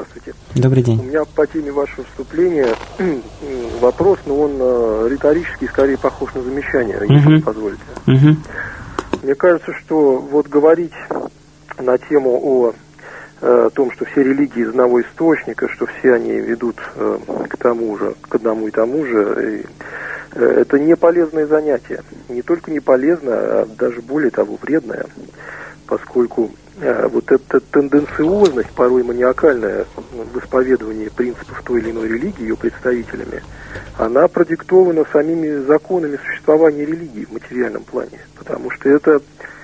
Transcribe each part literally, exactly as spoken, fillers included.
Здравствуйте. Добрый день. У меня по теме вашего вступления вопрос, но он риторический, скорее похож на замечание, если uh-huh. вы позволите. Uh-huh. Мне кажется, что вот говорить на тему о э, том, что все религии из одного источника, что все они ведут э, к тому же, к одному и тому же, и, э, это не полезное занятие. Не только не полезное, а даже более того вредное, поскольку э, вот эта тенденциозность, порой маниакальная в исповедовании принципов той или иной религии ее представителями, она продиктована самими законами существования религии в материальном плане, потому что это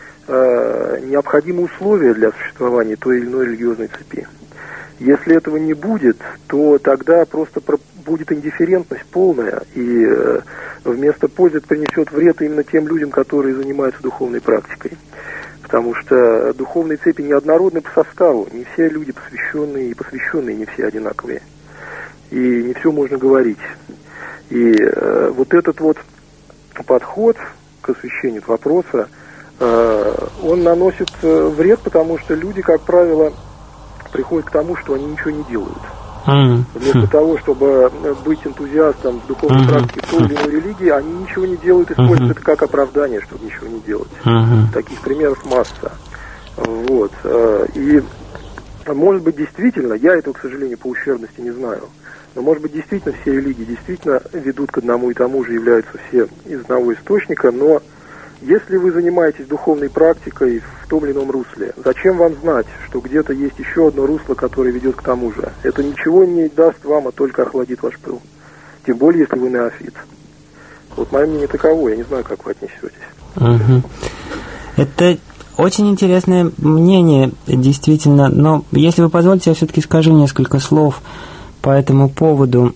э, необходимые условия для существования той или иной религиозной цепи. Если этого не будет, то тогда просто будет индифферентность полная, и э, вместо пользы это принесет вред именно тем людям, которые занимаются духовной практикой. Потому что духовные цепи неоднородны по составу, не все люди посвященные, и посвященные не все одинаковые. И не все можно говорить. И э, вот этот вот подход к освещению вопроса, э, он наносит э, вред, потому что люди, как правило, приходят к тому, что они ничего не делают. Mm-hmm. Вместо того, чтобы быть энтузиастом в духовной mm-hmm. практике той или иной религии, они ничего не делают, используют mm-hmm. это как оправдание, чтобы ничего не делать. Mm-hmm. Таких примеров масса. Вот. И, может быть, действительно, я этого, к сожалению, по ущербности не знаю, но, может быть, действительно все религии действительно ведут к одному и тому же, являются все из одного источника, но если вы занимаетесь духовной практикой в том или ином русле, зачем вам знать, что где-то есть еще одно русло, которое ведет к тому же? Это ничего не даст вам, а только охладит ваш пыл. Тем более, если вы неофит. Вот мое мнение таково, я не знаю, как вы отнесетесь. Угу. Это очень интересное мнение, действительно, но если вы позволите, я все-таки скажу несколько слов по этому поводу.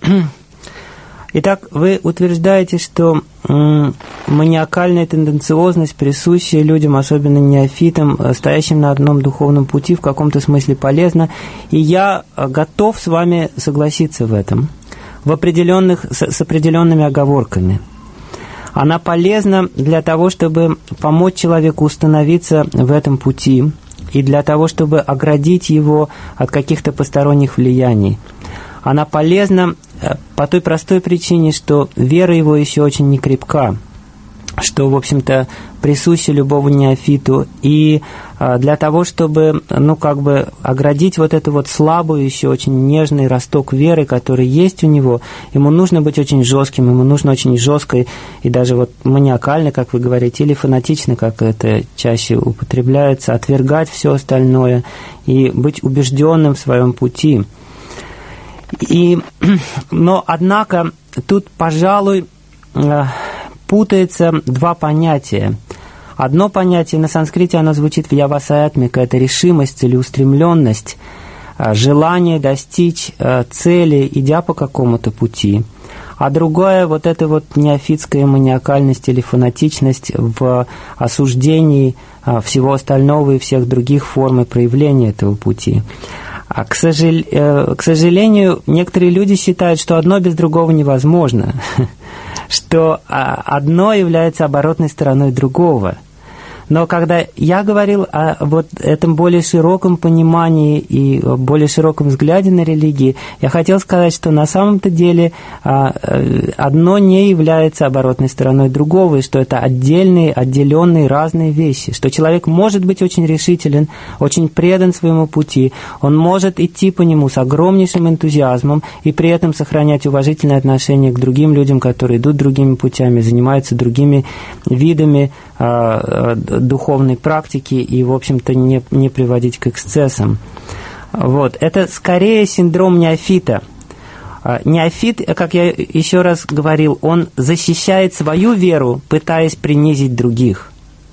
Итак, вы утверждаете, что м, маниакальная тенденциозность, присущая людям, особенно неофитам, стоящим на одном духовном пути, в каком-то смысле полезна, и я готов с вами согласиться в этом, в определенных, с, с определенными оговорками. Она полезна для того, чтобы помочь человеку установиться в этом пути, и для того, чтобы оградить его от каких-то посторонних влияний. Она полезна по той простой причине, что вера его еще очень не крепка, что, в общем-то, присуще любому неофиту. И для того, чтобы, ну, как бы оградить вот эту вот слабую, еще очень нежный росток веры, который есть у него, ему нужно быть очень жестким, ему нужно очень жестко и даже вот маниакально, как вы говорите, или фанатично, как это чаще употребляется, отвергать все остальное и быть убежденным в своем пути. И, но, однако, тут, пожалуй, путается два понятия. Одно понятие на санскрите, оно звучит вьявасаятмика, это решимость, целеустремленность, желание достичь цели, идя по какому-то пути. А другое, вот это вот неофитская маниакальность или фанатичность в осуждении всего остального и всех других форм и проявления этого пути. А, к, сожал... к сожалению, некоторые люди считают, что одно без другого невозможно, что одно является оборотной стороной другого. Но когда я говорил о вот этом более широком понимании и более широком взгляде на религии, я хотел сказать, что на самом-то деле одно не является оборотной стороной другого, и что это отдельные, отделенные, разные вещи, что человек может быть очень решителен, очень предан своему пути, он может идти по нему с огромнейшим энтузиазмом и при этом сохранять уважительное отношение к другим людям, которые идут другими путями, занимаются другими видами духовной практики и, в общем-то, не, не приводить к эксцессам. Вот. Это скорее синдром неофита. Неофит, как я еще раз говорил, он защищает свою веру, пытаясь принизить других.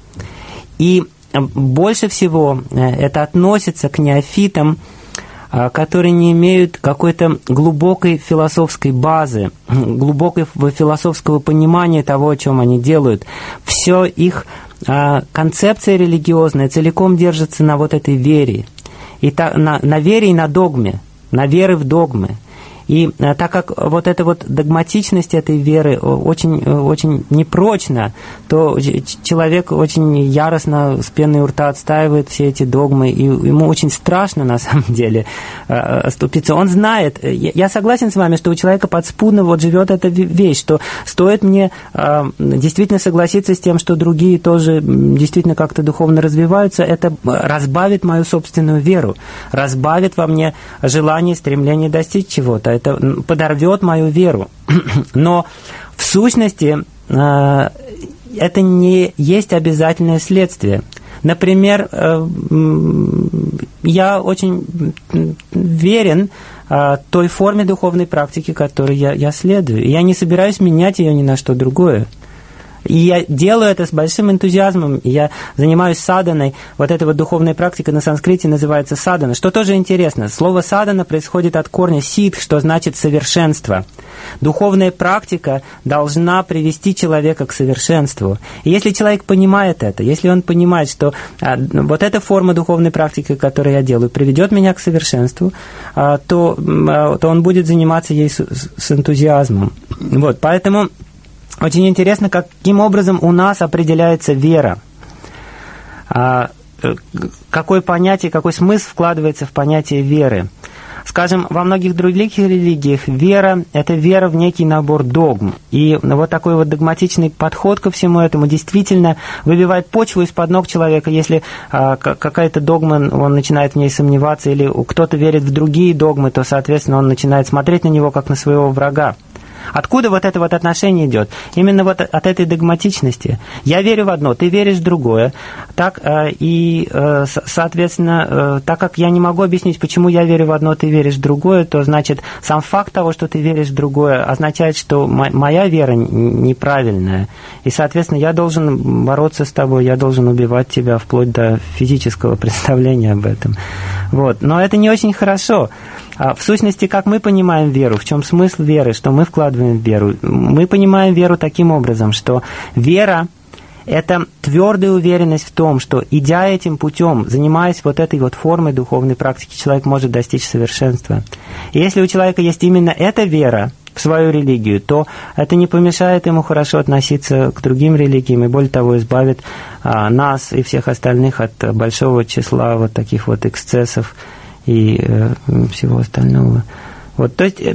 И больше всего это относится к неофитам, которые не имеют какой-то глубокой философской базы, глубокого философского понимания того, о чем они делают. Все их а, концепция религиозная целиком держится на вот этой вере, и та, на, на вере и на догме, на вере в догмы. И так как вот эта вот догматичность этой веры очень, очень непрочна, то человек очень яростно с пеной у рта отстаивает все эти догмы, и ему очень страшно на самом деле оступиться. Он знает, я согласен с вами, что у человека подспудно вот живет эта вещь, что стоит мне действительно согласиться с тем, что другие тоже действительно как-то духовно развиваются, это разбавит мою собственную веру, разбавит во мне желание, стремление достичь чего-то, это подорвет мою веру. Но в сущности это не есть обязательное следствие. Например, я очень верен той форме духовной практики, которой я, я следую. И я не собираюсь менять ее ни на что другое. И я делаю это с большим энтузиазмом. Я занимаюсь саданой. Вот эта вот духовная практика на санскрите называется садана. Что тоже интересно, слово садана происходит от корня сидх, что значит совершенство. Духовная практика должна привести человека к совершенству. И если человек понимает это, если он понимает, что а, вот эта форма духовной практики, которую я делаю, приведет меня к совершенству, а, то, а, то он будет заниматься ей с, с энтузиазмом. Вот, поэтому очень интересно, каким образом у нас определяется вера. А, какое понятие, какой смысл вкладывается в понятие веры. Скажем, во многих других религиях вера – это вера в некий набор догм. И вот такой вот догматичный подход ко всему этому действительно выбивает почву из-под ног человека. Если а, какая-то догма, он начинает в ней сомневаться, или кто-то верит в другие догмы, то, соответственно, он начинает смотреть на него как на своего врага. Откуда вот это вот отношение идет? Именно вот от этой догматичности. Я верю в одно, ты веришь в другое. Так, и, соответственно, так как я не могу объяснить, почему я верю в одно, ты веришь в другое, то, значит, сам факт того, что ты веришь в другое, означает, что моя вера неправильная. И, соответственно, я должен бороться с тобой, я должен убивать тебя вплоть до физического представления об этом. Вот. Но это не очень хорошо. В сущности, как мы понимаем веру, в чем смысл веры, что мы вкладываем в веру? Мы понимаем веру таким образом, что вера – это твердая уверенность в том, что, идя этим путем, занимаясь вот этой вот формой духовной практики, человек может достичь совершенства. И если у человека есть именно эта вера в свою религию, то это не помешает ему хорошо относиться к другим религиям, и более того, избавит а, нас и всех остальных от большого числа вот таких вот эксцессов и э, всего остального. Вот, то есть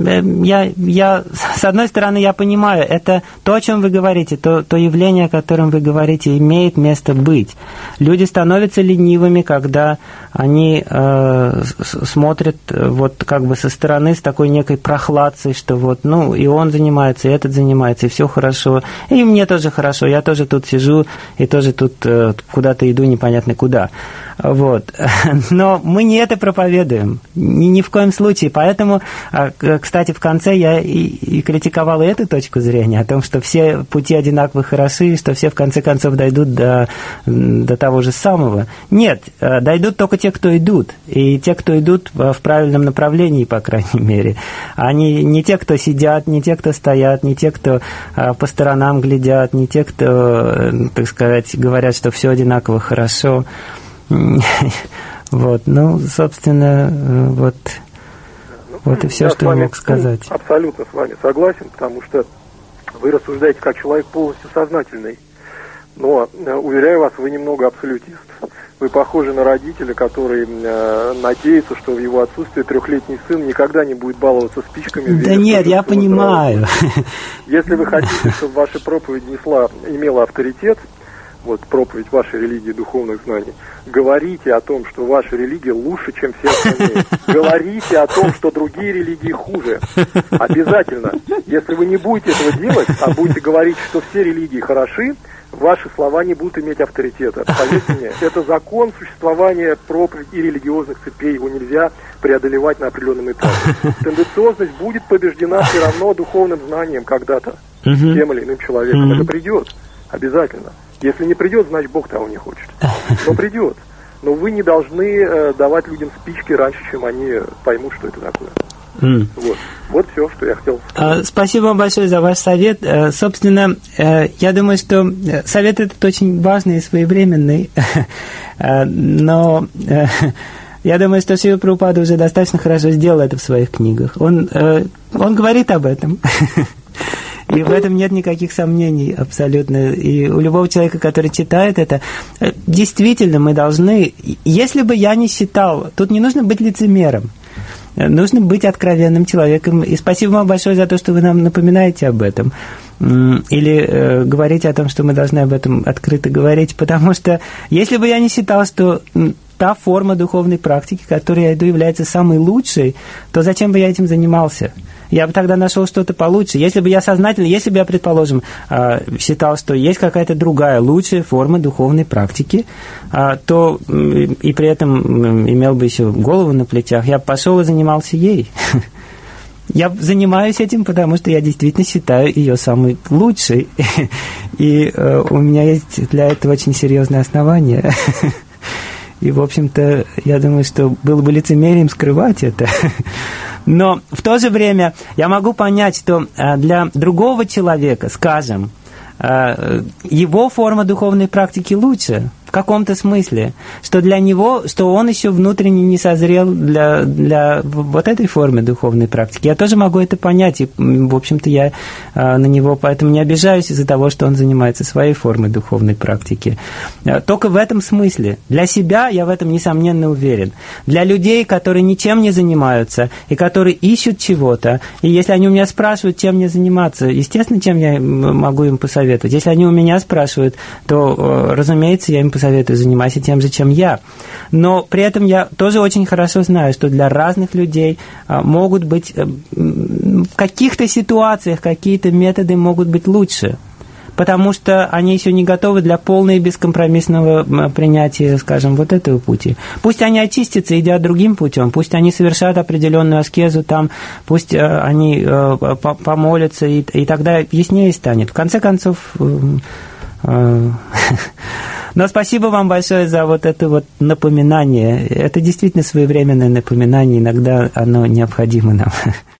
я, я, с одной стороны, я понимаю, это то, о чем вы говорите, то, то явление, о котором вы говорите, имеет место быть. Люди становятся ленивыми, когда они э, смотрят вот как бы со стороны с такой некой прохладцей, что вот, ну, и он занимается, и этот занимается, и все хорошо, и мне тоже хорошо, я тоже тут сижу, и тоже тут э, куда-то иду непонятно куда. Вот. Но мы не это проповедуем, ни, ни в коем случае, поэтому, кстати, в конце я и, и критиковал и эту точку зрения, о том, что все пути одинаково хороши, что все в конце концов дойдут до, до того же самого. Нет, дойдут только те, кто идут, и те, кто идут в правильном направлении, по крайней мере. Они не те, кто сидят, не те, кто стоят, не те, кто по сторонам глядят, не те, кто, так сказать, говорят, что все одинаково хорошо. Вот, ну, собственно, вот, вот и все, я что я мог сказать. Абсолютно с вами согласен, потому что вы рассуждаете как человек полностью сознательный. Но, уверяю вас, вы немного абсолютист. Вы похожи на родителя, который э, надеется, что в его отсутствии трехлетний сын никогда не будет баловаться спичками. Да нет, я понимаю. Если вы хотите, чтобы ваша проповедь несла, имела авторитет, вот проповедь вашей религии духовных знаний, говорите о том, что ваша религия лучше, чем все остальные. Говорите о том, что другие религии хуже. Обязательно. Если вы не будете этого делать, а будете говорить, что все религии хороши, ваши слова не будут иметь авторитета. Поверьте мне, это закон существования проповедей и религиозных цепей. Его нельзя преодолевать на определенном этапе. Тенденциозность будет побеждена все равно духовным знанием когда-то, тем или иным человеком. Это придет. Обязательно. Если не придет, значит, Бог того не хочет. Но придет. Но вы не должны э, давать людям спички раньше, чем они поймут, что это такое. Mm. Вот. Вот все, что я хотел сказать. Спасибо вам большое за ваш совет. Собственно, я думаю, что совет этот очень важный и своевременный. Но Я думаю, что Шрила Прабхупада уже достаточно хорошо сделал это в своих книгах. Он, э, он говорит об этом. И в этом нет никаких сомнений абсолютно. И у любого человека, который читает это, действительно мы должны... Если бы я не считал, тут не нужно быть лицемером. Нужно быть откровенным человеком. И спасибо вам большое за то, что вы нам напоминаете об этом. Или э, говорите о том, что мы должны об этом открыто говорить. Потому что если бы я не считал, что та форма духовной практики, которой я иду, является самой лучшей, то зачем бы я этим занимался? Я бы тогда нашел что-то получше. Если бы я сознательно, если бы я, предположим, считал, что есть какая-то другая, лучшая форма духовной практики, то и при этом имел бы еще голову на плечах, я бы пошел и занимался ей. Я занимаюсь этим, потому что я действительно считаю ее самой лучшей. И у меня есть для этого очень серьезные основания. И, в общем-то, я думаю, что было бы лицемерием скрывать это. Но в то же время я могу понять, что для другого человека, скажем, его форма духовной практики лучше, в каком-то смысле, что для него, что он еще внутренне не созрел для, для вот этой формы духовной практики. Я тоже могу это понять, и, в общем-то, я на него поэтому не обижаюсь из-за того, что он занимается своей формой духовной практики. Только в этом смысле. Для себя я в этом, несомненно, уверен. Для людей, которые ничем не занимаются, и которые ищут чего-то, и если они у меня спрашивают, чем мне заниматься, естественно, чем я могу им посоветовать. Если они у меня спрашивают, то, разумеется, я им посоветую, занимайся тем же, чем я. Но при этом я тоже очень хорошо знаю, что для разных людей могут быть в каких-то ситуациях какие-то методы могут быть лучше, потому что они еще не готовы для полного и бескомпромиссного принятия, скажем, вот этого пути. Пусть они очистятся, идя другим путем, пусть они совершают определенную аскезу там, пусть они помолятся, и, и тогда яснее станет. В конце концов... Но спасибо вам большое за вот это вот напоминание. Это действительно своевременное напоминание. Иногда оно необходимо нам.